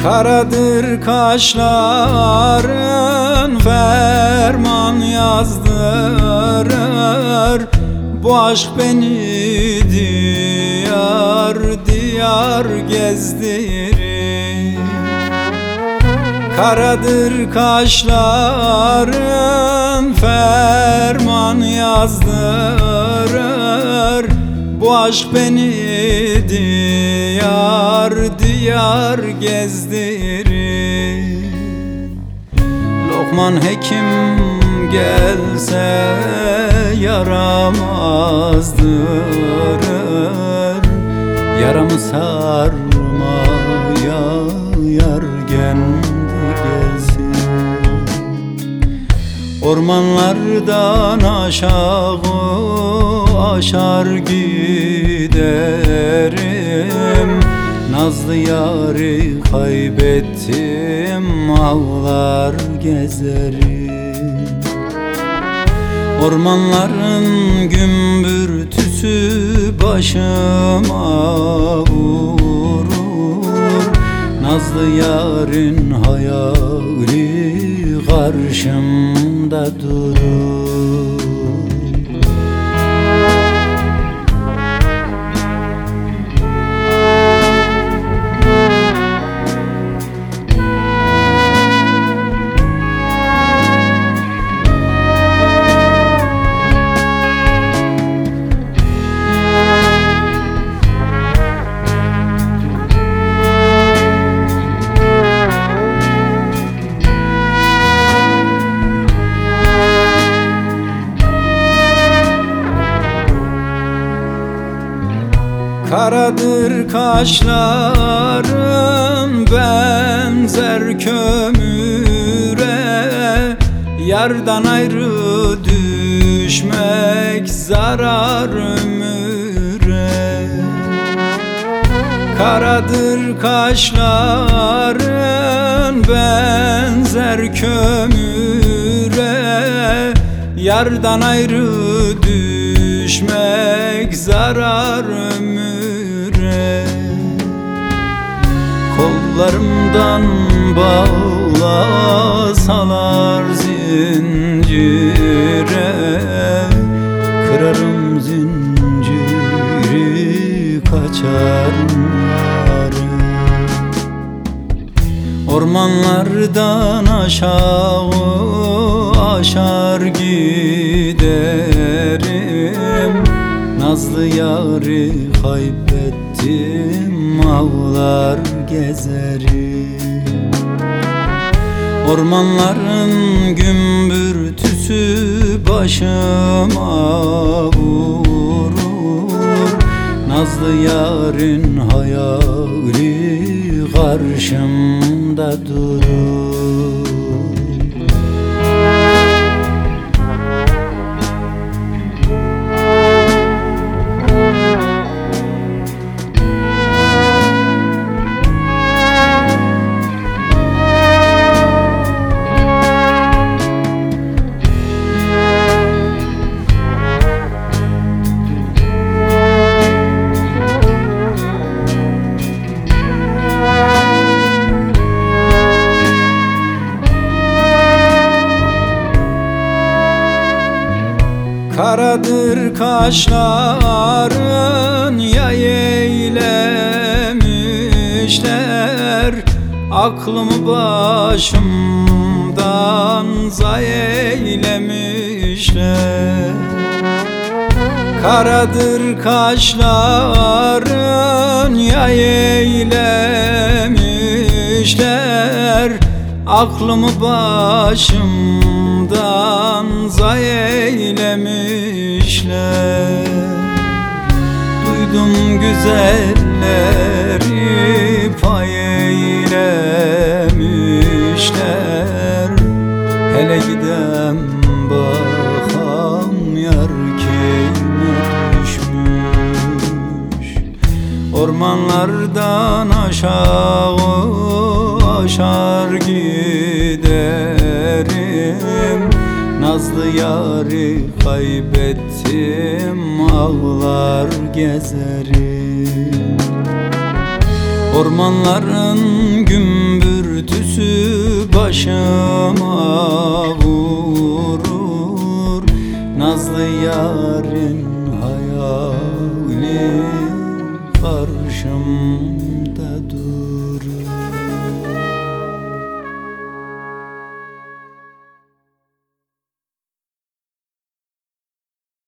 Karadır kaşların, ferman yazdırır. Bu aşk beni diyar diyar gezdirir. Karadır kaşların, ferman yazdırır. Bu aşk beni diyar diyar gezdirir. Lokman hekim gelse yaramazdırır. Yaramı sarmaya yar kendi gelsin. Ormanlardan aşağı aşar giderim. Nazlı yâri kaybettim, ağlar gezerim. Ormanların gümbürtüsü başıma vurur. Nazlı yarın hayali karşımda durur. Karadır kaşların, benzer kömüre. Yardan ayrı düşmek zarar ömüre. Karadır kaşların, benzer kömüre. Yardan ayrı düşmek zarar ömüre. Kollarımdan bağlasalar zincire, kırarım zinciri, kaçarım yarın. Ormanlardan aşağı aşar giderim. Nazlı yâri kaybettim, ağlar gezerim. Ormanların gümbürtüsü başıma vurur. Nazlı yarın hayali karşımda durur. Karadır kaşların, yay eylemişler. Aklımı başımdan zay eylemişler. Karadır kaşların, yay eylemişler. Aklımı başımdan zay eylemişler. Duydum güzelleri pay eylemişler. Hele gidem bakam yar kime düşmüş. Ormanlardan aşağı aşar giderim. Nazlı yâri kaybettim, ağlar gezerim. Ormanların gümbürtüsü başıma vurur, nazlı yarın hayali karşımda.